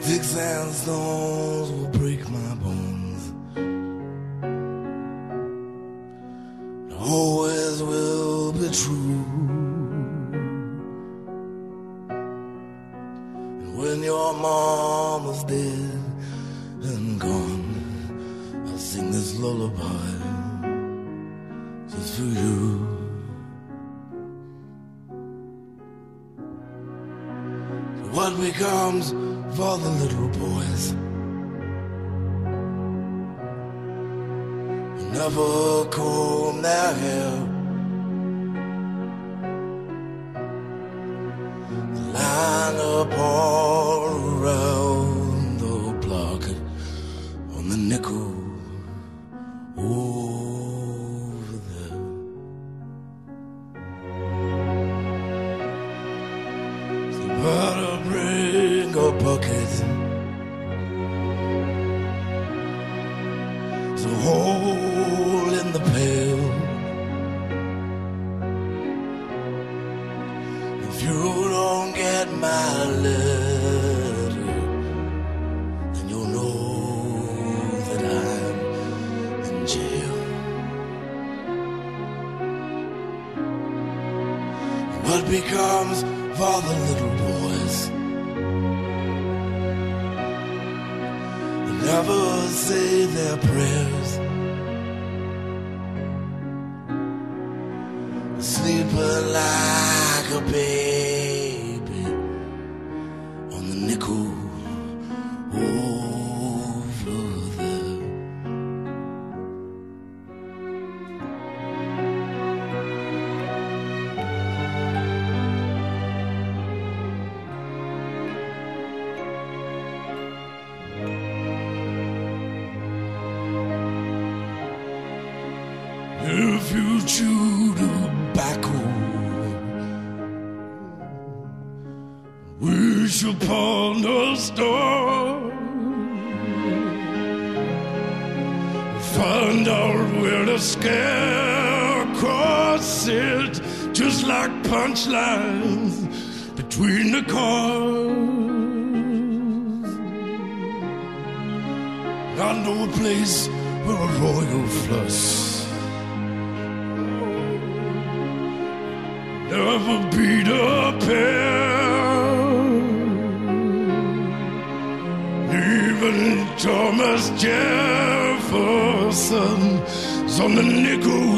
Sticks and stones will break my bones. Always will be true. And when your mama's dead and gone, I'll sing this lullaby just for you. So what becomes for the little boys who never comb their hair, line up all around the block on the nickel over there. So better bring a bucket, so hole in the pail. If you don't get my letter, then you'll know that I'm in jail. What becomes for the little boys who never say their prayers, sleeping like a baby on the nickel over there. If you chew tobacco, we shall pawn the store, find out where the scarecrows sit, just like punchlines between the cars. I know a place where a royal flush never beat a pair. Even Thomas Jefferson's on the nickel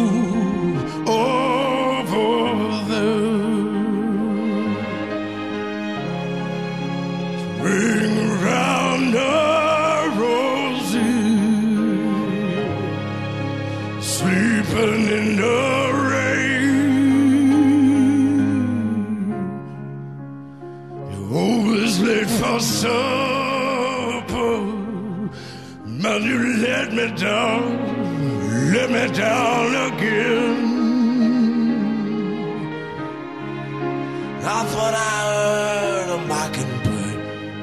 over there. Ring around a rosy, sleeping in the always late for supper, man, you let me down again. I thought I heard a mockingbird.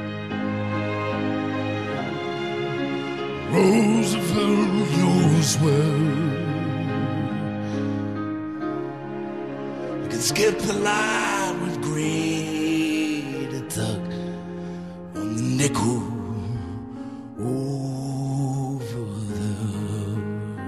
Roosevelt knows well. You can skip the line with green tuck on the nickel over there.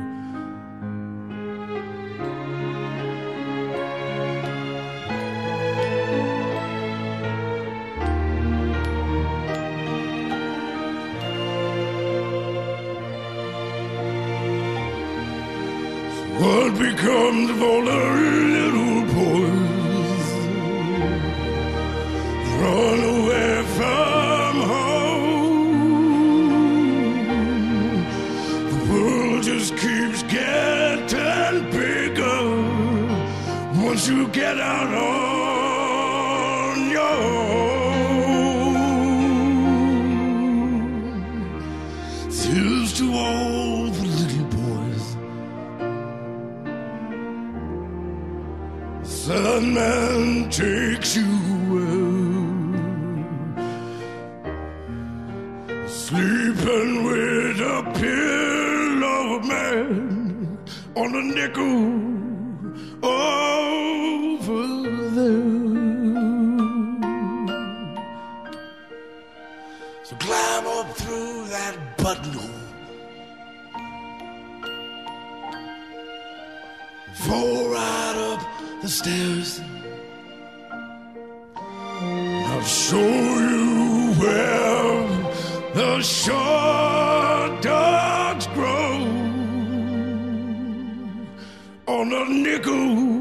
So what becomes of all the little boys run away from home? The world just keeps getting bigger once you get out on your own. Here's to all the little boys Sandman takes you sleeping with a pillow man on a nickel over there. So glad up through that buttonhole. Fall right up the stairs. I'll show you where the short dogs grow on a nickel